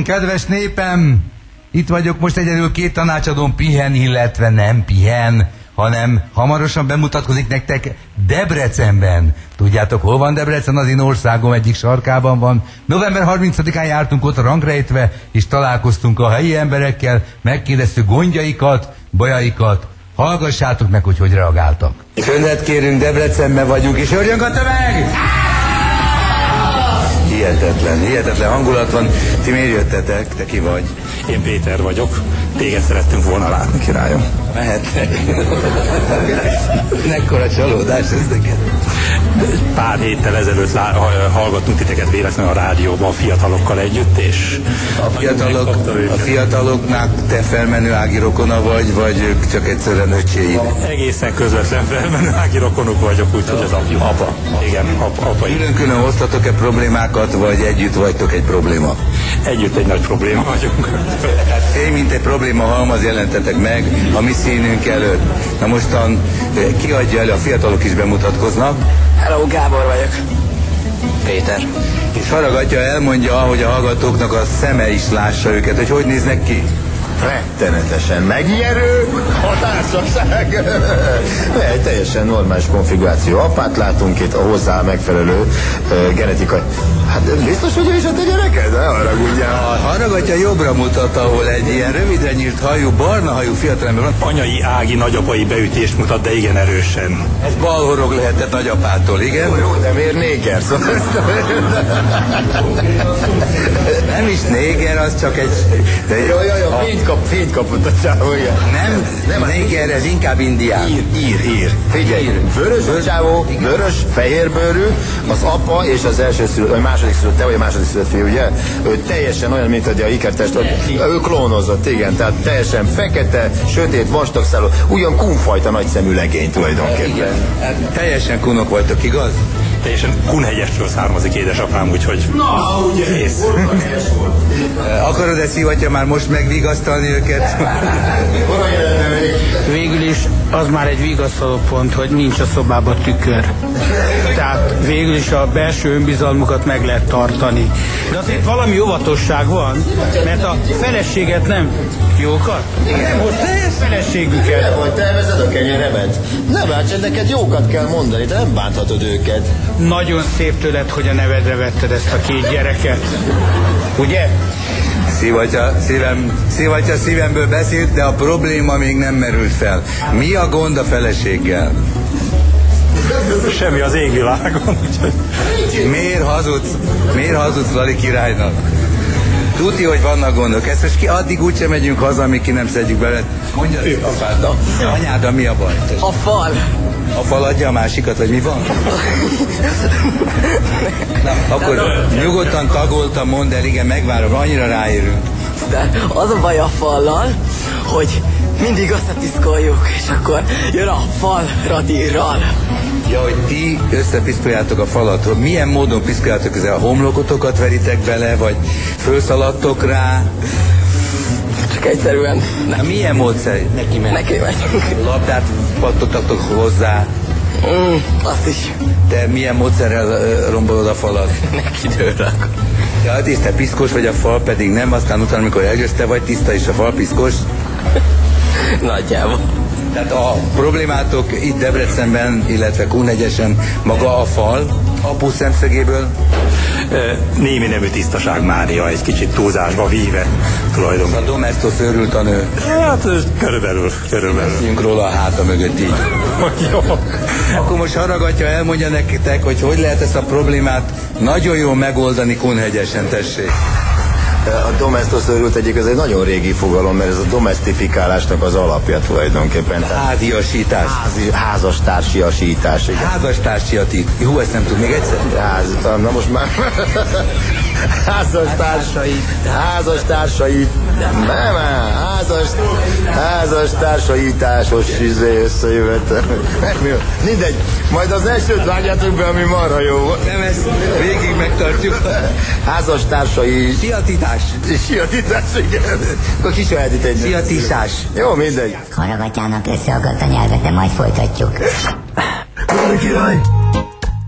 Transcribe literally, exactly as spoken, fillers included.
Kedves népem, itt vagyok most egyedül, két tanácsadón pihen, illetve nem pihen, hanem hamarosan bemutatkozik nektek Debrecenben. Tudjátok, hol van Debrecen? Az én országom egyik sarkában van. november harmincadikán jártunk ott rangrejtve, és találkoztunk a helyi emberekkel, megkérdeztük gondjaikat, bajaikat. Hallgassátok meg, hogy hogy reagáltak. Föndet kérünk, Debrecenben vagyunk, és örjönk a tömeg! Hihetetlen, hihetetlen hangulat van. Ti miért jöttetek? Te ki vagy? Én Péter vagyok. Téged szerettünk volna látni, királyom. Mehetnek. Mekkora csalódás ez neked. Pár héttel ezelőtt lá- hallgattunk titeket véletlenül a rádióban a fiatalokkal együtt, és... A, fiatalok, a fiataloknak te felmenő ági rokona vagy, vagy ők csak egyszerűen öcséid? Egészen közvetlen felmenő ági rokonuk vagyok, úgyhogy az apja. Apa. Igen, ap, apa. Külön-külön hoztatok-e problémákat, vagy együtt vagytok egy probléma? Együtt egy nagy probléma vagyunk. Én, mint egy probléma halmaz jelentetek meg a mi színünk előtt. Na mostan kiadja elő, a fiatalok is bemutatkoznak. Hello, Gábor vagyok. Péter. És Harag elmondja, hogy a hallgatóknak a szeme is lássa őket, hogy hogy néznek ki. Rettenetesen megijedő, hatásosság. Egy teljesen normális konfiguráció. Apát látunk itt, a hozzá megfelelő uh, genetikai. Hát biztos, hogy ő is a te gyereked? Ne haragudjál. A Harag jobbra mutat, ahol egy ilyen rövidre nyírt hajú, barna hajú fiatalember van. Anyai ági nagyapai beütést mutat, de igen erősen. Ez balhorog lehetett nagyapától, igen? Jó, jó, de miért néger? Szóval nem is néger, az csak egy... De jó, jó, jó, a... fényt, kap, fényt kapott a csávó, igen. Nem, nem néger, ez inkább indián. Ír, ír, ír. Figyelj, ír. Vörös a csávó, vörös, fehérbőrű, az apa és az első szülött, vagy második szülött, te vagy a második szülött fiú, ugye? Ő teljesen olyan, mint hogy a ikertest, ő klónozott, igen, tehát teljesen fekete, sötét, vastagszálú, ugyan kunfajta nagyszemű legény tulajdonképpen. Igen, hát teljesen kunok voltak, igaz? Teljesen Kunhegyestről származik édesapám, úgyhogy... Na, ugye, kész. Akarod-e, Szivatya, már most megvigasztalni őket? Végül is az már egy vigasztaló pont, hogy nincs a szobában tükör. Tehát végül is a belső önbizalmukat meg lehet tartani. De azért valami óvatosság van, mert a feleséget nem... Jókat? Igen, most teljes feleségüket. Hogy te vezed a kenyeremet? Ne bánts, neked jókat kell mondani, te nem bánthatod őket. Nagyon szép tőled, hogy a nevedre vetted ezt a két gyereket. Ugye? Szivatya, szívem, Szivatya szívemből beszélt, de a probléma még nem merült fel. Mi a gond a feleséggel? Semmi az égvilágon. Miért hazudsz? Miért hazudsz Lali királynak? Tudja, hogy vannak gondok. Ezt most ki, addig úgysem megyünk haza, amíg ki nem szedjük bele. Mondja az apáddal. Anyáddal mi a baj? A fal. A fal adja a másikat, vagy mi van? Na, akkor nyugodtan, tagoltan mondd el, igen, megvárom, annyira ráérünk. De az a baj a fallal, hogy mindig összepiszkoljuk, és akkor jön a fal radírral. Ja, hogy ti összepiszkoljátok a falat. Milyen módon piszkoljátok ezzel? A homlokotokat veritek bele, vagy fölszaladtok rá? Csak egyszerűen... Na, milyen módszer? Neki megy. Neki megy. Labdát pattogtatok hozzá. Mm, azt is. Te milyen módszerrel uh, rombolod a falat? Neki dőlök. Ja, és te piszkos vagy, a fal pedig nem, aztán utána, amikor eljössz, te vagy tiszta, és a fal piszkos? Nagyjából. Tehát a problémátok itt Debrecenben, illetve Kunhegyesen maga a fal, apu szemszögéből? Némi nemű tisztaság mánia, egy kicsit túlzásba víve tulajdonképpen. A domestos őrült a nő. Hát körülbelül, körülbelül. Beszéljünk róla a háta mögött így. Jó. Akkor most Harag elmondja nektek, hogy hogy lehet ezt a problémát nagyon jól megoldani Kunhegyesen, tessék. A domestos őrült egyik, ez egy nagyon régi fogalom, mert ez a domestifikálásnak az alapja tulajdonképpen. Háziasítás. Házi, házastársiasítás. Házastársiasítás. Jó, ezt nem tud még egyszer? Ház, na most már... Házastársai. Házastársai. Nem, házas, házastársaításos izé összejövetel. Mindegy, majd az elsőt vágjátok be, ami marha jó volt. Nem, ezt végig megtartjuk. Házastársai... Siatítás. Siatítás, igen. Akkor kisajátít egy... Siatísás. Jó, mindegy. Haragatyának összeakadt a nyelve, de majd folytatjuk. Király!